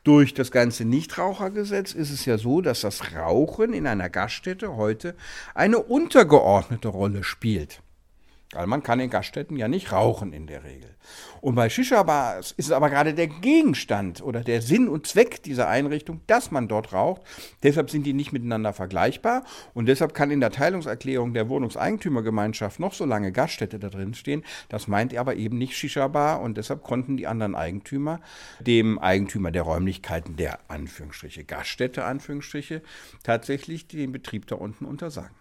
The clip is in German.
Durch das ganze Nichtrauchergesetz ist es ja so, dass das Rauchen in einer Gaststätte heute eine untergeordnete Rolle spielt. Weil man kann in Gaststätten ja nicht rauchen in der Regel. Und bei Shisha-Bars ist es aber gerade der Gegenstand oder der Sinn und Zweck dieser Einrichtung, dass man dort raucht. Deshalb sind die nicht miteinander vergleichbar und deshalb kann in der Teilungserklärung der Wohnungseigentümergemeinschaft noch so lange Gaststätte da drin stehen. Das meint aber eben nicht Shisha-Bar und deshalb konnten die anderen Eigentümer dem Eigentümer der Räumlichkeiten der Anführungsstriche Gaststätte Anführungsstriche tatsächlich den Betrieb da unten untersagen.